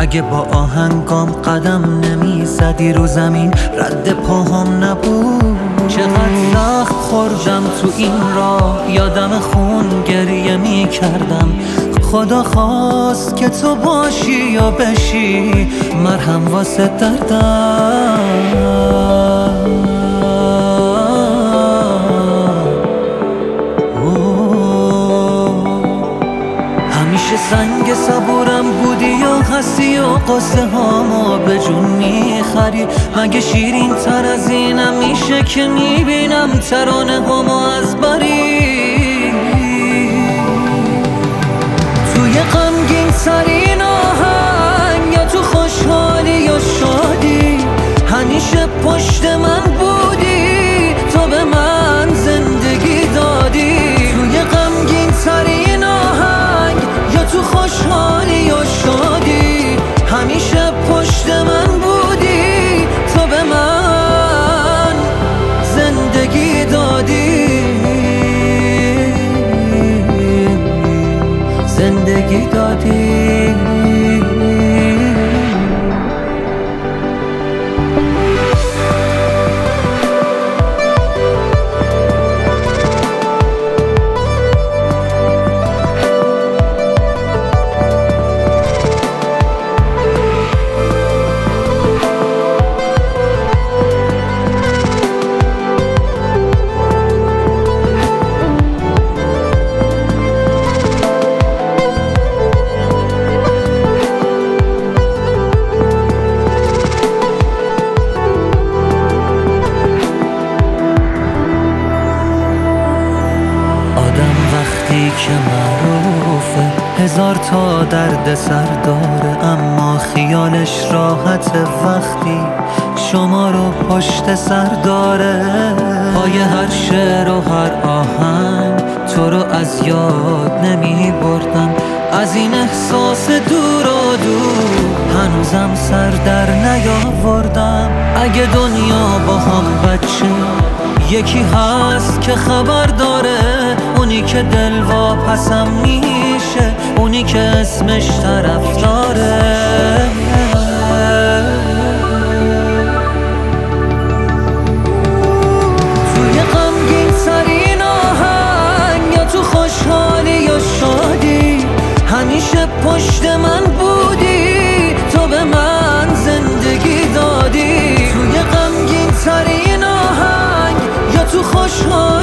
اگه با آهنگام قدم نمی زدی رو زمین رد پاهم نبود. چقدر سخت خوردم تو این راه، یادم خون گریه می کردم. خدا خواست که تو باشی یا بشی مرهم واسه دردم. همیشه سنگ صبورم بودی یا هستی و قصه هامو به جون میخری؟ مگه شیرین تر از اینم میشه که میبینم ترانه هامو از بری؟ توی غمگین ترین آهنگ یا تو خوشحالی یا شادی همیشه پشت من بودی، تو به من زندگی دادی. توی غمگین ترین آهنگ یا تو خوشحالی یا شادی همیشه پشت من بودی، تو به من زندگی دادی. زندگی دادی. که معروفه هزار تا درد سر داره، اما خیالش راحت وقتی شما رو پشت سر داره. پای هر شعر و هر آهنگ تو رو از یاد نمی بردم، از این احساس دور و دور هنوزم سر در نیاوردم. اگه دنیا با هم بچه یکی هست که خبر داره، اونی که دل واپسم میشه، اونی که اسمش طرفداره. توی غمگین ترین آهنگ یا تو خوشحالی یا شادی همیشه پشت من بودی، تو به من زندگی دادی. توی غمگین ترین آهنگ یا تو خوشحالی